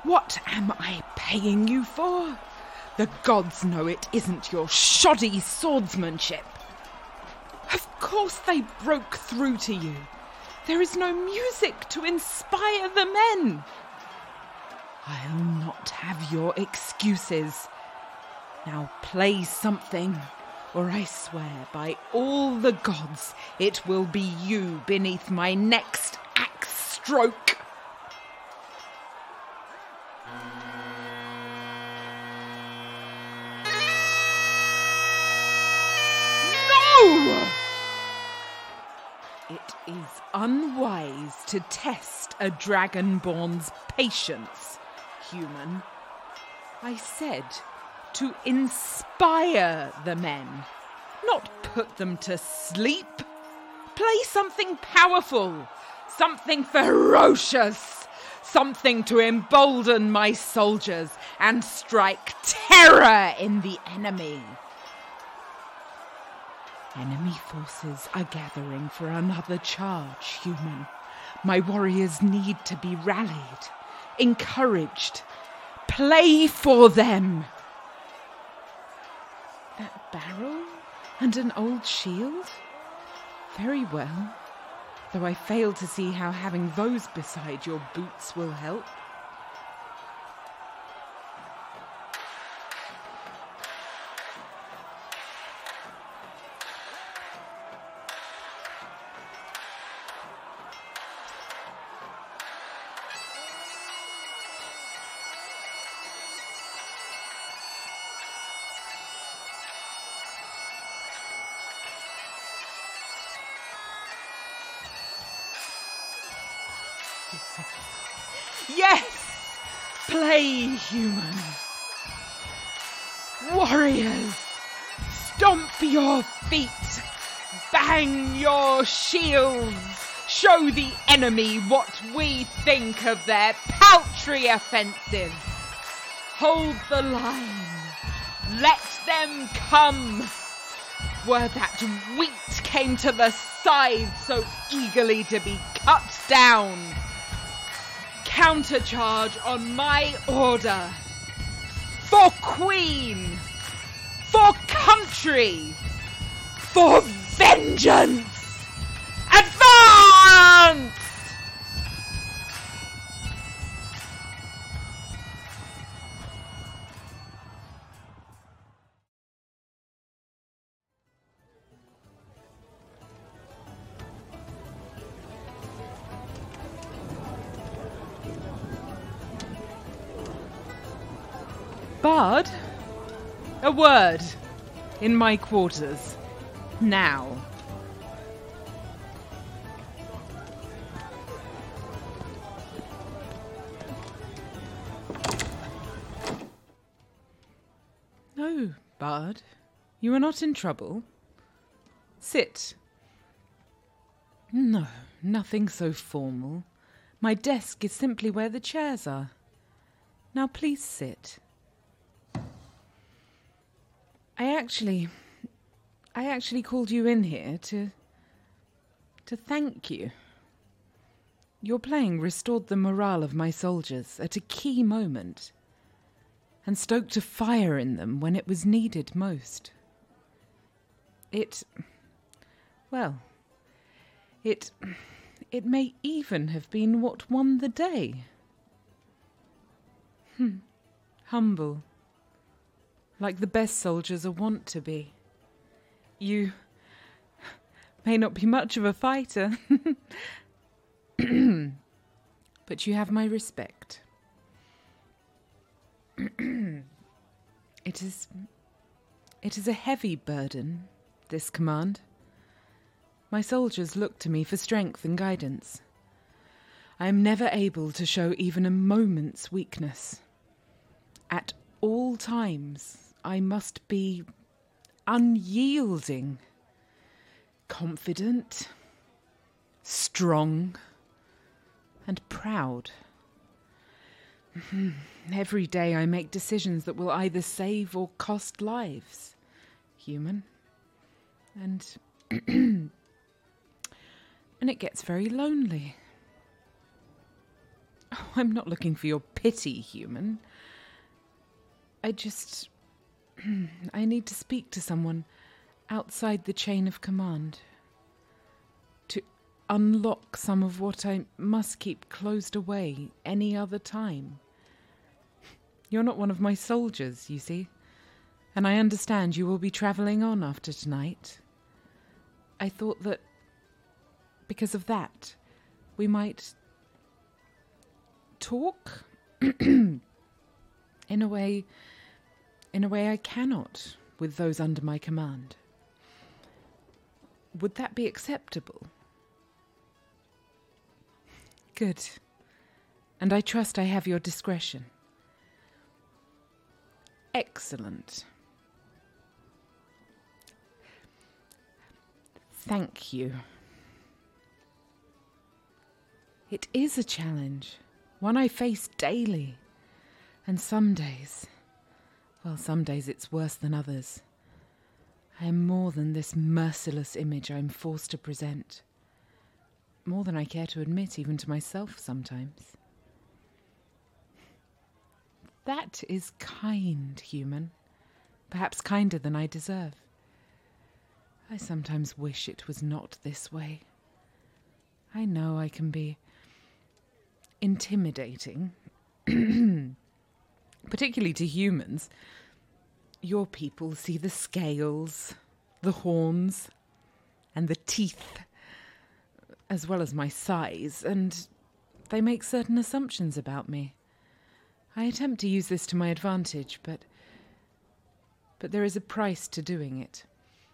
What am I paying you for? The gods know it isn't your shoddy swordsmanship. Of course they broke through to you. There is no music to inspire the men. I'll not have your excuses. Now play something, or I swear by all the gods it will be you beneath my next axe stroke. No! It is unwise to test a dragonborn's patience, human. I said to inspire the men, not put them to sleep. Play something powerful, something ferocious, something to embolden my soldiers and strike terror in the enemy. Enemy forces are gathering for another charge, human. My warriors need to be rallied, encouraged. Play for them. That barrel and an old shield? Very well, though I fail to see how having those beside your boots will help. Yes! Play, human. Warriors, stomp your feet. Bang your shields. Show the enemy what we think of their paltry offensive. Hold the line. Let them come. Were that wheat came to the scythe so eagerly to be cut down. Countercharge on my order. For Queen. For country. For vengeance. Advance! Bard, a word in my quarters, now. No, Bard, you are not in trouble. Sit. No, nothing so formal. My desk is simply where the chairs are. Now please sit. I actually called you in here to thank you. Your playing restored the morale of my soldiers at a key moment and stoked a fire in them when it was needed most. It may even have been what won the day. Humble. Like the best soldiers are wont to be. You may not be much of a fighter, but you have my respect. It is a heavy burden, this command. My soldiers look to me for strength and guidance. I am never able to show even a moment's weakness. At all times, I must be unyielding, confident, strong, and proud. Every day I make decisions that will either save or cost lives, human. And and it gets very lonely. Oh, I'm not looking for your pity, human. I need to speak to someone outside the chain of command. To unlock some of what I must keep closed away any other time. You're not one of my soldiers, you see, and I understand you will be travelling on after tonight. I thought that because of that, we might talk in a way I cannot with those under my command. Would that be acceptable? Good. And I trust I have your discretion. Excellent. Thank you. It is a challenge, one I face daily. And some days it's worse than others. I am more than this merciless image I am forced to present. More than I care to admit even to myself sometimes. That is kind, human. Perhaps kinder than I deserve. I sometimes wish it was not this way. I know I can be intimidating, particularly to humans. Your people see the scales, the horns, and the teeth, as well as my size, and they make certain assumptions about me. I attempt to use this to my advantage, but there is a price to doing it.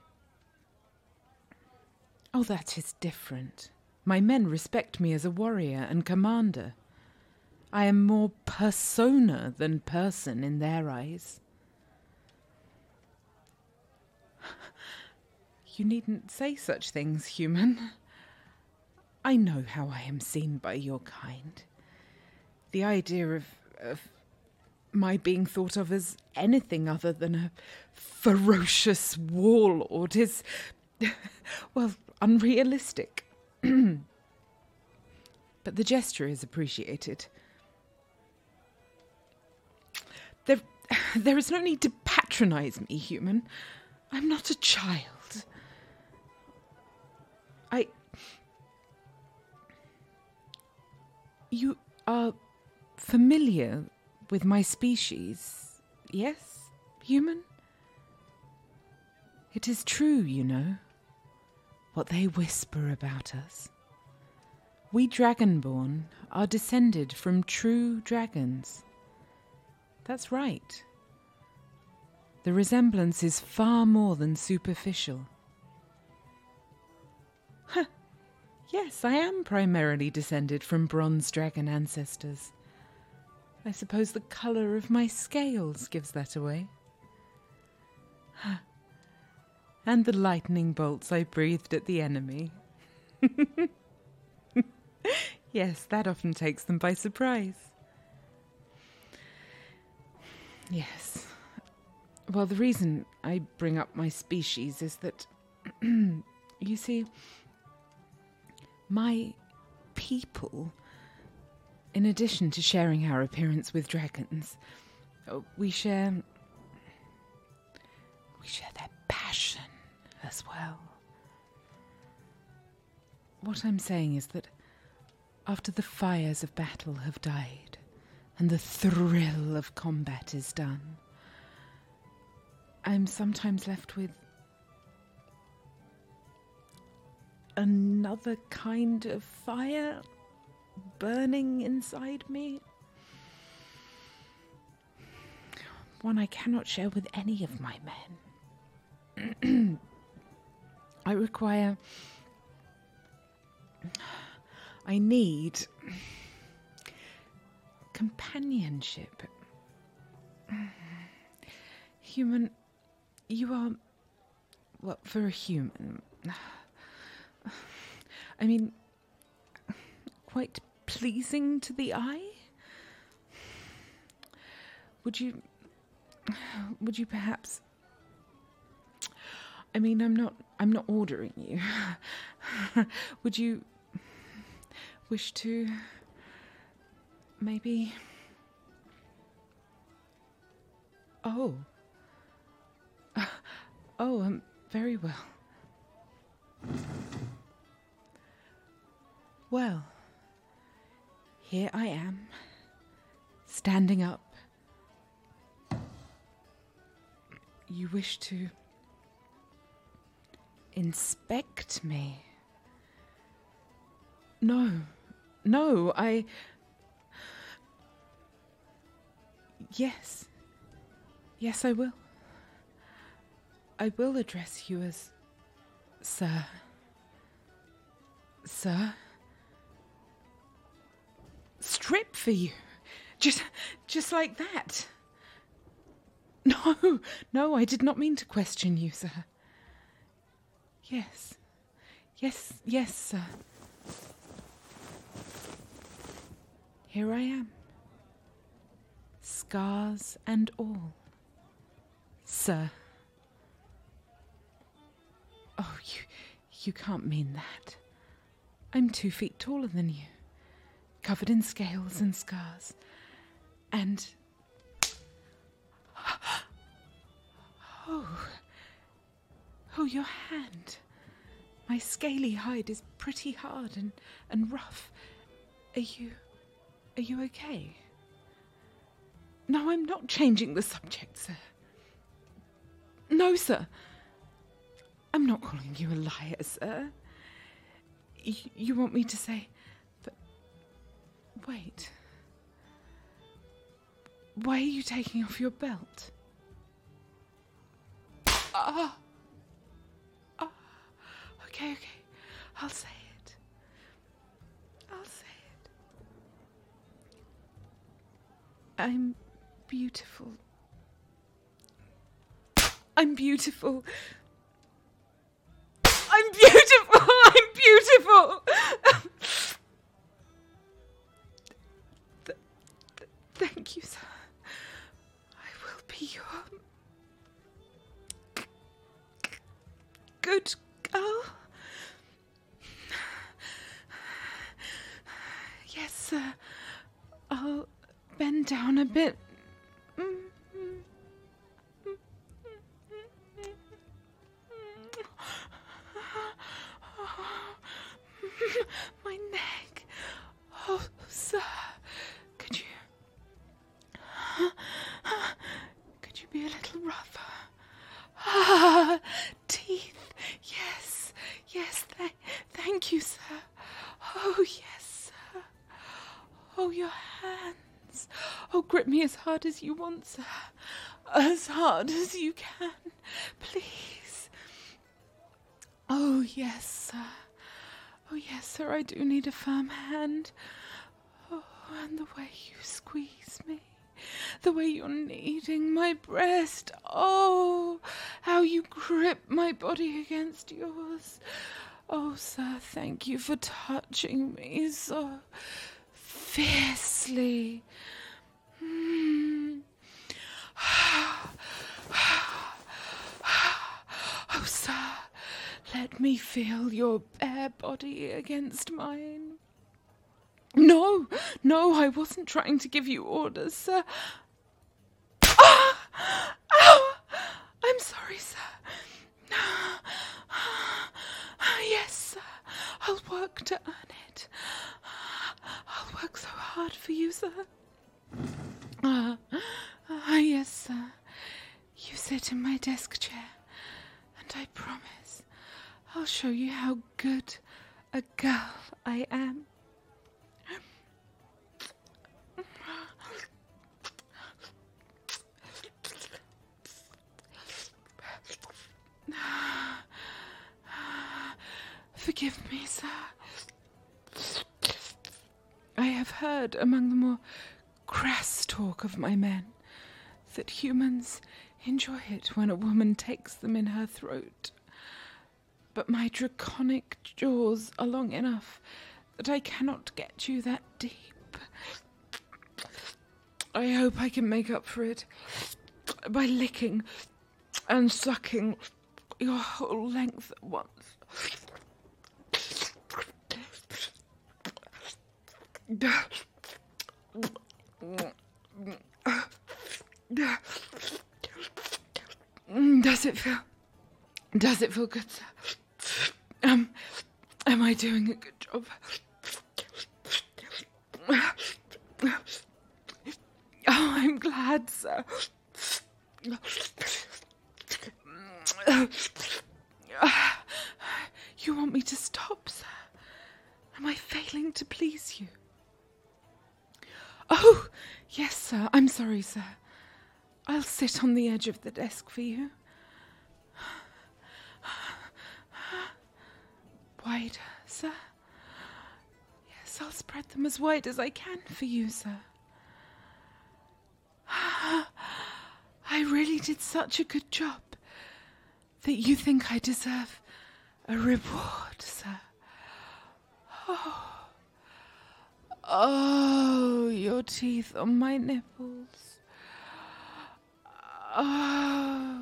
Oh, that is different. My men respect me as a warrior and commander. I am more persona than person in their eyes. You needn't say such things, human. I know how I am seen by your kind. The idea of my being thought of as anything other than a ferocious warlord is, well, unrealistic. But the gesture is appreciated. There is no need to patronise me, human. I'm not a child. You are familiar with my species, yes, human? It is true, you know, what they whisper about us. We Dragonborn are descended from true dragons. That's right. The resemblance is far more than superficial. Yes, I am primarily descended from bronze dragon ancestors. I suppose the colour of my scales gives that away. And the lightning bolts I breathed at the enemy. Yes, that often takes them by surprise. Yes. Well, the reason I bring up my species is that, you see, my people, in addition to sharing our appearance with dragons, we share their passion as well. What I'm saying is that after the fires of battle have died and the thrill of combat is done, I'm sometimes left with another kind of fire burning inside me. One I cannot share with any of my men. I need companionship. Human, you are, well, for a human, I mean, quite pleasing to the eye. Would you perhaps, I mean, I'm not ordering you. Would you wish to maybe... Oh. Very well. Well, here I am, standing up. You wish to inspect me? No, Yes, I will. I will address you as Sir. Sir? Strip for you? Just like that? No, I did not mean to question you, sir. Yes, sir. Here I am. Scars and all. Sir. Oh, you can't mean that. I'm 2 feet taller than you, covered in scales and scars, and... Oh, your hand. My scaly hide is pretty hard and rough. Are you okay? No, I'm not changing the subject, sir. No, sir. I'm not calling you a liar, sir. You want me to say... But wait. Why are you taking off your belt? Okay. I'll say it. I'm beautiful. Thank you, sir. I will be your good girl. Yes, sir. I'll bend down a bit. My neck. Oh, sir. Could you be a little rougher? Teeth. Yes. Thank you, sir. Oh, yes, sir. Oh, your hands. Oh, grip me as hard as you want, sir. As hard as you can. Please. Oh, yes, sir. I do need a firm hand. Oh, and the way you squeeze me. The way you're kneading my breast. Oh, how you grip my body against yours. Oh, sir, thank you for touching me so fiercely. Oh, sir, let me feel your bare body against mine. No, I wasn't trying to give you orders, sir. Ow! I'm sorry, sir. Yes, sir. I'll work to earn it. I'll work so hard for you, sir. Yes, sir. You sit in my desk chair, and I promise I'll show you how good a girl I am. Forgive me, sir. I have heard among the more crass talk of my men that humans enjoy it when a woman takes them in her throat. But my draconic jaws are long enough that I cannot get you that deep. I hope I can make up for it by licking and sucking your whole length at once. it feel good, sir? Am I doing a good job? Oh, I'm glad, sir. You want me to stop, sir? Am I failing to please you? Oh, yes, sir. I'm sorry, sir. I'll sit on the edge of the desk for you. Wider, sir? Yes, I'll spread them as wide as I can for you, sir. I really did such a good job that you think I deserve a reward, sir. Oh, your teeth on my nipples. Oh,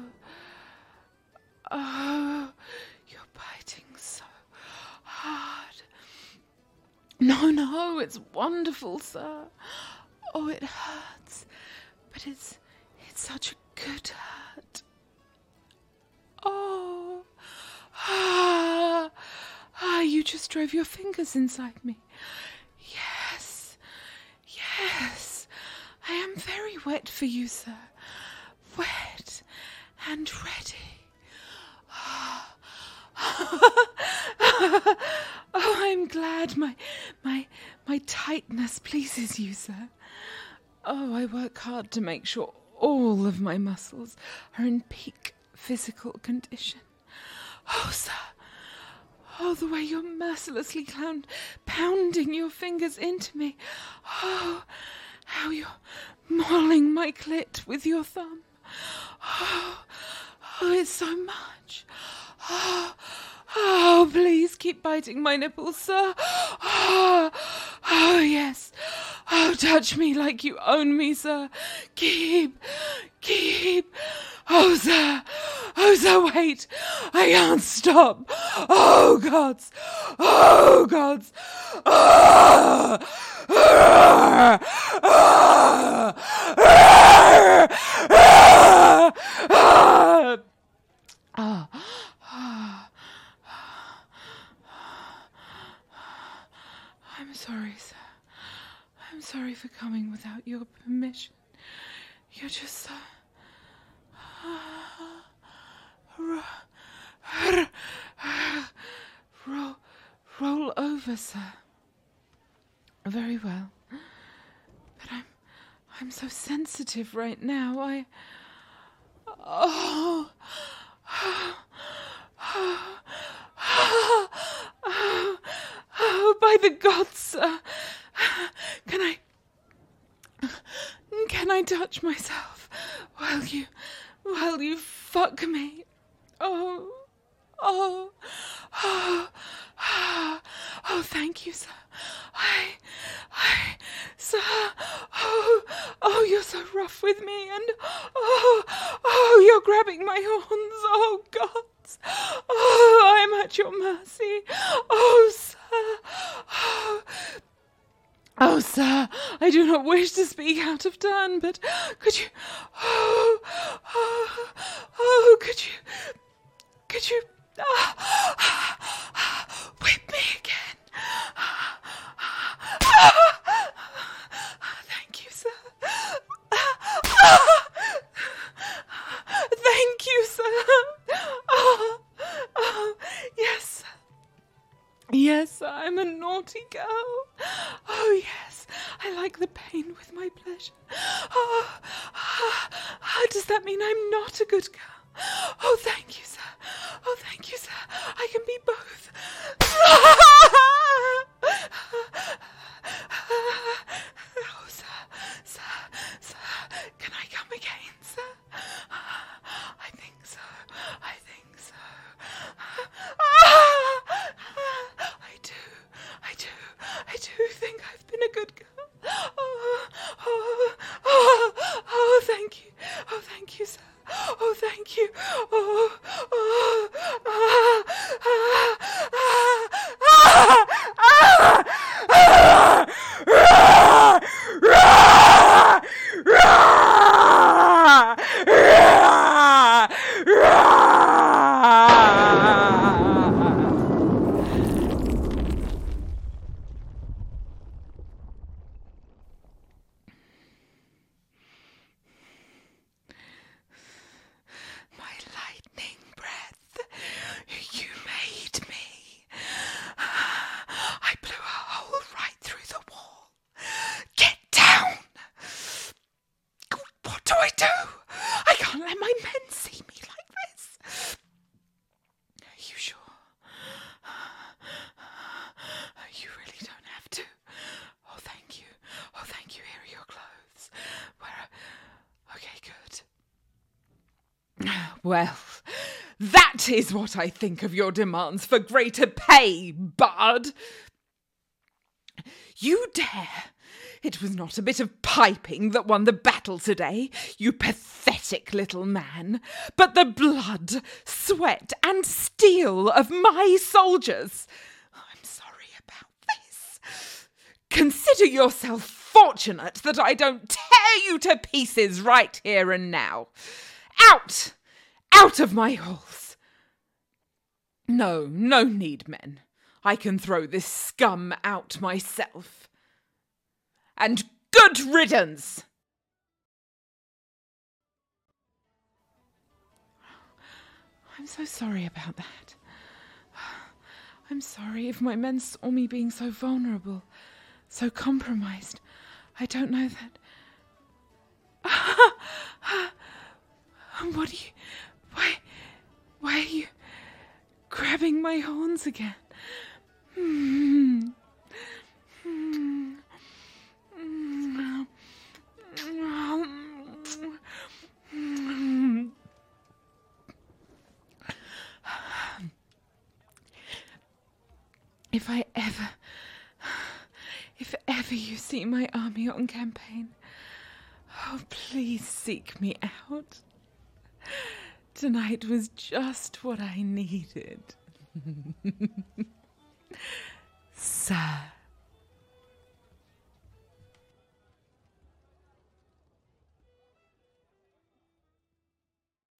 you're biting so hard. No, it's wonderful, sir. Oh, it hurts, but it's such a good hurt. Oh, you just drove your fingers inside me. Yes, I am very wet for you, sir. Wet and ready. Oh, I'm glad my tightness pleases you, sir. Oh, I work hard to make sure all of my muscles are in peak physical condition. Oh, sir. Oh, the way you're mercilessly pounding your fingers into me. Oh, how you're mauling my clit with your thumb. Oh, it's so much. Oh, please keep biting my nipples, sir. Oh, yes. Oh, touch me like you own me, sir. Keep. Oh, sir, wait. I can't stop. Oh, gods. Oh. I'm sorry, sir. I'm sorry for coming without your permission. You're just so... Roll over, sir. Very well. But I'm so sensitive right now. By the gods, sir. Can I touch myself while you fuck me? Oh, thank you, sir. Sir, you're so rough with me, and you're grabbing my horns. Oh, gods. Oh, I'm at your mercy. Oh, sir. Oh, sir, I do not wish to speak out of turn, but could you... Could you whip me again? Thank you, sir. Thank you, sir. Yes, sir. Yes, I'm a naughty girl. Oh, yes, I like the pain with my pleasure. Does that mean I'm not a good girl? Oh, thank you, sir. Oh, thank you, sir. I can be both. Oh, sir, can I come again, sir? I think so. I do think I've been a good girl. Oh, thank you. Oh, thank you, sir. Oh, thank you. Well, that is what I think of your demands for greater pay, Bard. You dare! It was not a bit of piping that won the battle today, you pathetic little man, but the blood, sweat, and steel of my soldiers. I'm sorry about this. Consider yourself fortunate that I don't tear you to pieces right here and now. Out! Out of my halls! No need, men. I can throw this scum out myself. And good riddance! I'm so sorry about that. I'm sorry if my men saw me being so vulnerable, so compromised. I don't know that. What are you... Why are you grabbing my horns again? If ever you see my army on campaign, oh, please seek me out. Tonight was just what I needed. Sir.